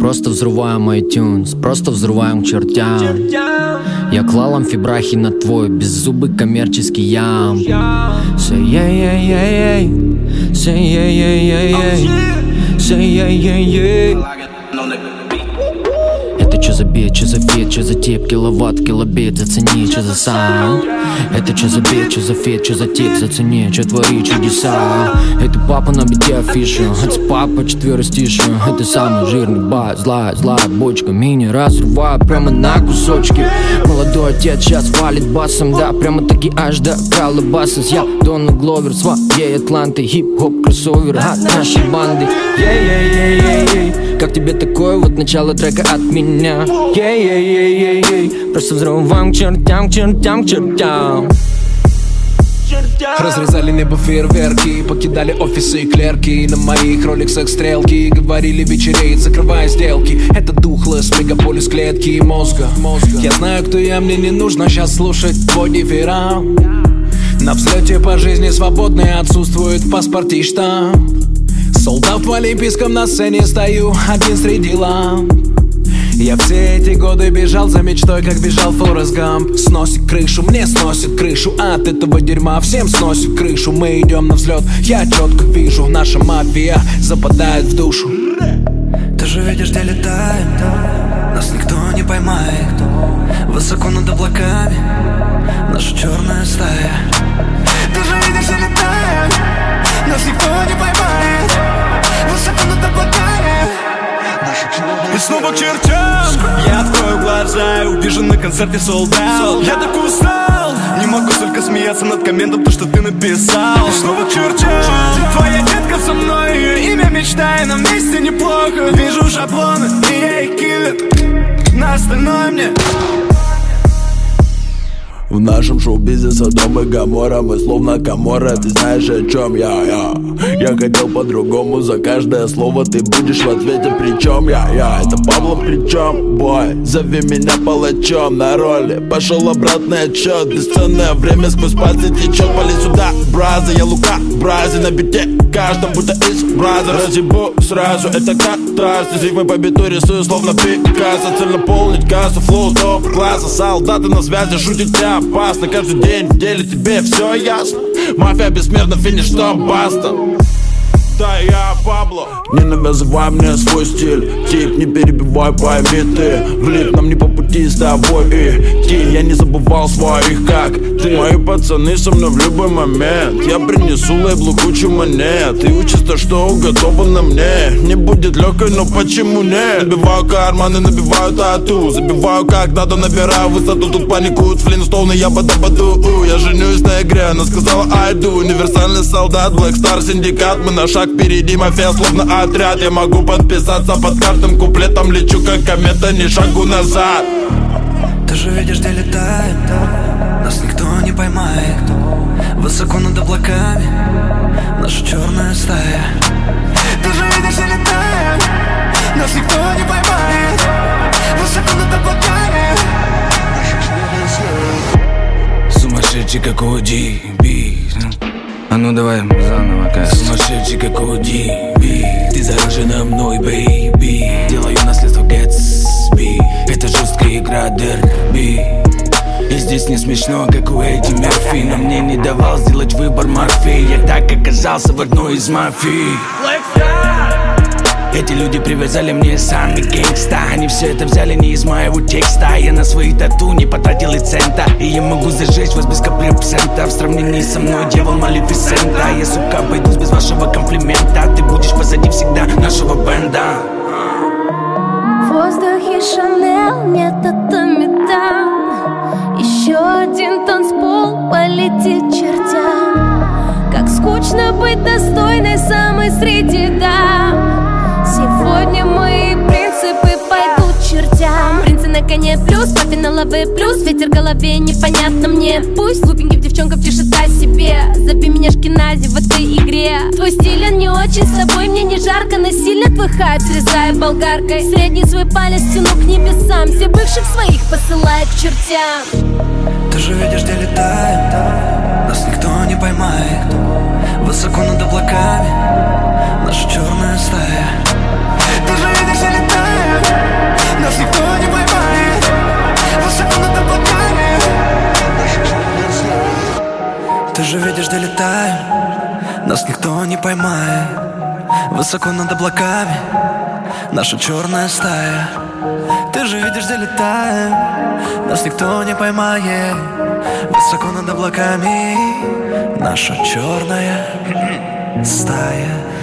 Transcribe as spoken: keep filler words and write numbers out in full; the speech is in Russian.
просто взрываем iTunes, просто взрываем к чертям. Я клал амфибрахи на твой беззубый коммерческий ям. Say yeah yeah yeah yeah, say yeah yeah yeah yeah, say yeah yeah yeah. Это чё за бит, чё за фит, чё за тип, киловатт, килобит, зацени, чё за саунд. Это чё за бит, чё за фит, чё за тип, зацени, чё твори чудеса. Это папа на бите афиша, это папа четверостиши. Это самый жирный бас, злая, злая бочка. Мини разрываю прямо на кусочки. Молодой отец сейчас валит басом, да, прямо таки аж до Калабасас. Я Дональд Гловер, своей Атланты, хип-хоп, кроссовер от нашей банды. Ей-ей-ей-ей-ей, как тебе такое вот начало трека от меня? Ей-ей-ей-ей-ей, просто взрываем к чертям, к чертям, к чертям. Разрезали небо фейерверки, покидали офисы и клерки. На моих роликсах стрелки, говорили вечереет, закрывая сделки. Это духлess, мегаполис клетки и мозга. Я знаю, кто я, мне не нужно сейчас слушать твой дифферам. На взлете по жизни свободный, отсутствует в паспорте штамп. Солдат в олимпийском на сцене стою, один среди ламп. Я все эти годы бежал за мечтой, как бежал Форест Гамп. Сносит крышу, мне сносит крышу, от этого дерьма всем сносит крышу. Мы идем на взлет, я четко вижу, наша мафия западает в душу. Ты же видишь, где летаем, нас никто не поймает. Высоко над облаками наша черная стая. Ты же видишь, где летаем, нас никто не поймает. Высоко над облаками. И снова к чертям я открою глаза и увижу на концерте sold out. Я так устал, не могу только смеяться над комментом, то, что ты написал. И снова к чертям твоя детка со мной, ее имя мечта, и нам вместе неплохо. Вижу шаблоны, и я их кидаю, на остальное мне. В нашем шоу-бизе Содом и Гоморра, мы словно Каморра, ты знаешь, о чем я, я Я хотел по-другому, за каждое слово ты будешь в ответе, причем я, я Это Пабло, причем, бой, зови меня палачом на роли. Пошел обратный отсчет, бесценное время сквозь пальцы течет. Пали сюда, браза, я Лука, бразе на бите, каждом будто из браза. Разъебу сразу, это катарсис, рифмы по биту рисую, словно Пикассо. Цель наполнить кассу, флоу топ класса. Солдаты на связи, шутить тебя опасно. Каждый день в деле тебе все ясно. Мафия бессмертна, финиш, что баста. Да, я Пабло. Не навязывай мне свой стиль, тип, не перебивай, пойми ты. Влип нам не по пути с тобой и ти. Я не забывал своих, как ты. Мои пацаны со мной в любой момент. Я принесу лейблу кучу монет. И учится, что уготовано мне. Не будет легкой, но почему нет? Набиваю карманы, набиваю тату. Забиваю как надо, набираю высоту. Тут паникуют флинстоуны, я бада-баду. Я женюсь на игре, она сказала I do. Универсальный солдат, Black Star синдикат. Мы на шаг впереди, мафия словно отряд. Я могу подписаться под каждым куплетом. Лечу как комета, ни шагу назад. Ты же видишь, где летаем, нас никто не поймает. Высоко над облаками наша черная стая. Ты же видишь, где летаем, нас никто не поймает. Высоко над облаками. Сумасшедший как Оди, бит. А ну давай заново, как сумасшедший как Оди, бит. Ты заражена мной, бейби. Делаю наследство Гэтсби. Это жесткая игра дерби. И здесь не смешно, как у Эдди Мерфи. Но мне не давал сделать выбор Морфей. Я так оказался в одной из мафий. Эти люди привязали мне сами гангста. Они все это взяли не из моего текста. Я на свои тату не потратил и цента. И я могу зажечь вас без капли абсента. В сравнении со мной дьявол Малефисента. Я, сука, обойдусь без вашего комплимента. Ты будешь позади всегда нашего бенда. В воздухе Шанель, нет, это металл. Еще один танцпол полетит чертям. Как скучно быть достойной самой среди дам. Сегодня мои принципы пойдут чертям. Принцы на коне плюс, папе на лаве плюс. Ветер в голове, непонятно мне. Пусть глупеньких девчонков тишит о себе. Забей меня шкинази в этой игре. Твой стиль, он не очень, с собой мне не жарко. Насильно твой хайп срезаю болгаркой. Средний свой палец тяну к небесам. Все бывших своих посылаю к чертям. Ты же видишь, где летаем, нас никто не поймает. Высоко над облаками наша черная стая. Ты же видишь, где летаем, летаем, нас никто не поймает. Высоко над облаками наша черная стая. Ты же видишь, где летаем, нас никто не поймает. Высоко над облаками наша черная стая.